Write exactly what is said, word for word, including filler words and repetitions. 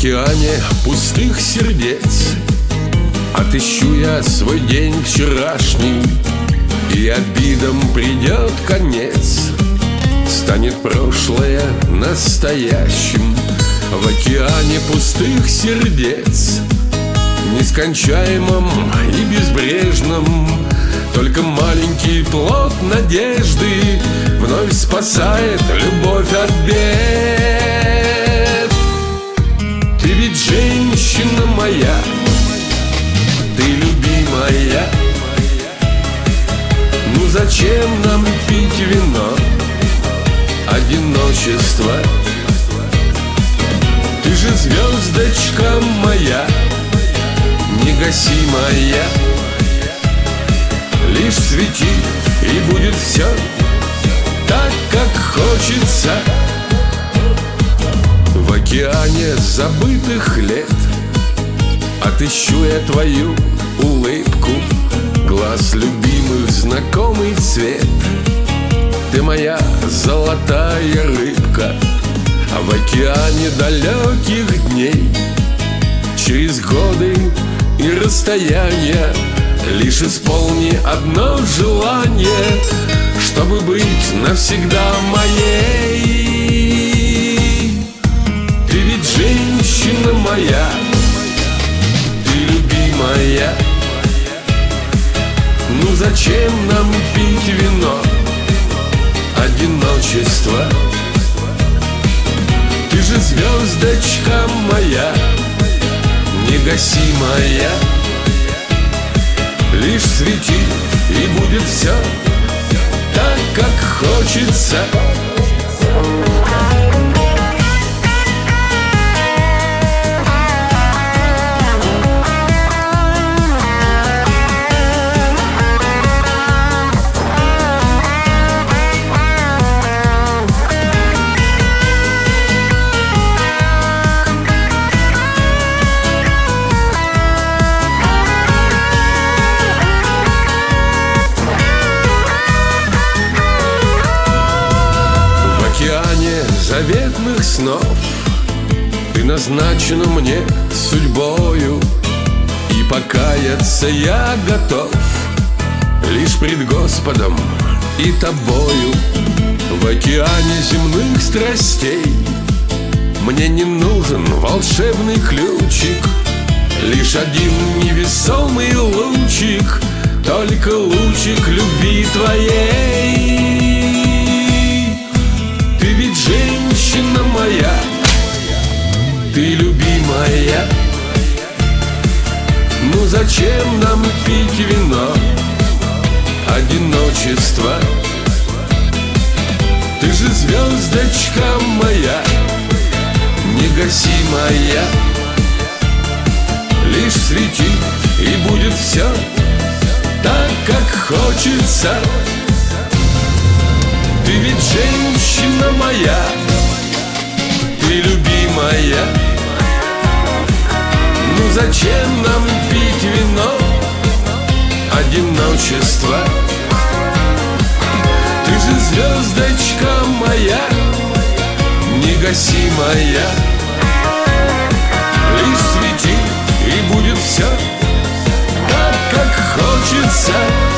океане пустых сердец отыщу я свой день вчерашний, и обидам придет конец. Станет прошлое настоящим в океане пустых сердец, нескончаемом и безбрежном. Только маленький плод надежды вновь спасает любовь от бед. Ты ведь женщина моя, ты любимая. Ну зачем нам пить вино, одиночество? Ты же звездочка моя, негасимая. Лишь свети, и будет все так, как хочется. В океане забытых лет отыщу я твою улыбку, глаз любимых знакомый цвет. Ты моя золотая рыбка, а в океане далеких дней, через годы и расстояния, лишь исполни одно желание, чтобы быть навсегда моей. Ты ведь женщина моя, ты любимая. Ну зачем нам пить вино, одиночество? Ты же звездочка моя, негасимая. Лишь свети, и будет все так, как хочется. Заветных снов ты назначена мне судьбою, и покаяться я готов лишь пред Господом и тобою. В океане земных страстей мне не нужен волшебный ключик, лишь один невесомый лучик, только лучик любви твоей. Ты ведь женщина моя, ты любимая. Ну зачем нам пить вино, одиночество? Ты же звездочка моя, негасимая. Лишь свети, и будет все так, как хочется. Ты ведь женщина моя, ты любимая. Ну зачем нам пить вино, одиночество? Ты же звездочка моя, негасимая. Лишь свети, и будет все так, как хочется.